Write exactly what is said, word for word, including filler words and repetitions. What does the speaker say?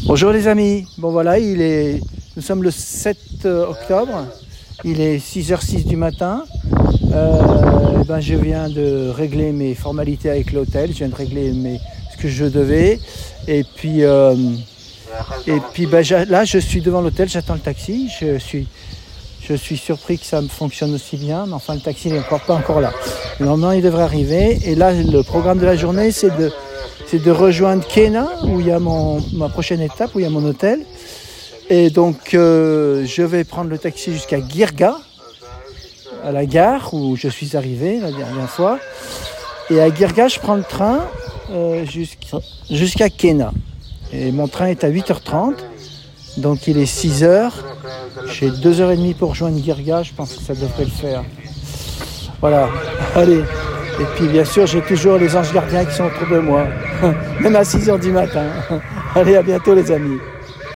Bonjour les amis, bon voilà, il est, nous sommes le sept octobre, il est six heures six du matin, euh, ben je viens de régler mes formalités avec l'hôtel, je viens de régler mes, ce que je devais, et puis, euh, et puis ben, là je suis devant l'hôtel, j'attends le taxi, je suis, je suis surpris que ça me fonctionne aussi bien, mais enfin le taxi n'est encore pas encore là. Normalement il devrait arriver, et là le programme de la journée c'est de... c'est de rejoindre Kena, où il y a mon, ma prochaine étape, où il y a mon hôtel. Et donc, euh, je vais prendre le taxi jusqu'à Girga, à la gare, où je suis arrivé la dernière fois. Et à Girga, je prends le train euh, jusqu'à, jusqu'à Kena. Et mon train est à huit heures trente, donc il est six heures. J'ai deux heures trente pour rejoindre Girga, je pense que ça devrait le faire. Voilà, allez. Et puis bien sûr, j'ai toujours les anges gardiens qui sont autour de moi, même à six heures du matin. Allez, à bientôt les amis.